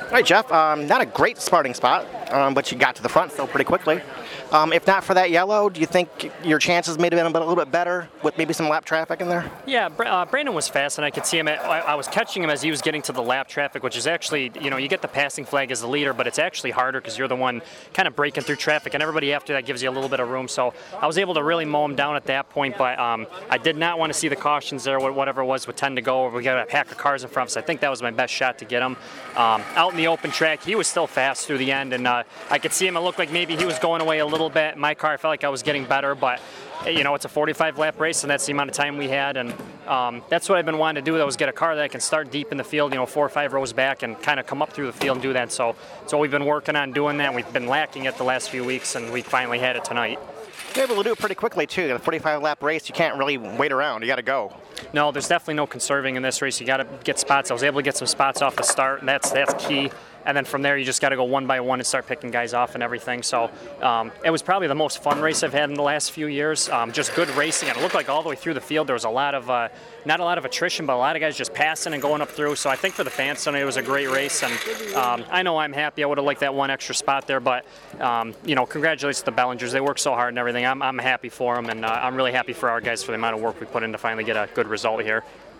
All right, Jeff. Not a great starting spot, but you got to the front still pretty quickly. If not for that yellow, do you think your chances may have been a little bit better with maybe some lap traffic in there? Yeah, Brandon was fast, and I could see him. I was catching him as he was getting to the lap traffic, which is actually, you get the passing flag as the leader, but it's actually harder because you're the one kind of breaking through traffic, and everybody after that gives you a little bit of room. So I was able to really mow him down at that point, but I did not want to see the cautions there, whatever it was with 10 to go. We got a pack of cars in front of us. I think that was my best shot to get him. Out in the open track, he was still fast through the end, and I could see him. It looked like maybe he was going away a little bit. My car, I felt like I was getting better, but it's a 45-lap race, and that's the amount of time we had, and that's what I've been wanting to do. That was get a car that I can start deep in the field, 4 or 5 rows back, and kind of come up through the field and do that. So we've been working on doing that. We've been lacking it the last few weeks, and we finally had it tonight. You're able to do it pretty quickly too. The 45-lap race, you can't really wait around. You got to go. No, there's definitely no conserving in this race. You got to get spots. I was able to get some spots off the start, and that's key. And then from there, you just got to go one by one and start picking guys off and everything. So it was probably the most fun race I've had in the last few years. Just good racing. And it looked like all the way through the field, there was a lot of, not a lot of attrition, but a lot of guys just passing and going up through. So I think for the fans tonight, it was a great race. And I know I'm happy. I would have liked that one extra spot there. But, congratulations to the Bellingers. They worked so hard and everything. I'm happy for them. And I'm really happy for our guys for the amount of work we put in to finally get a good result here.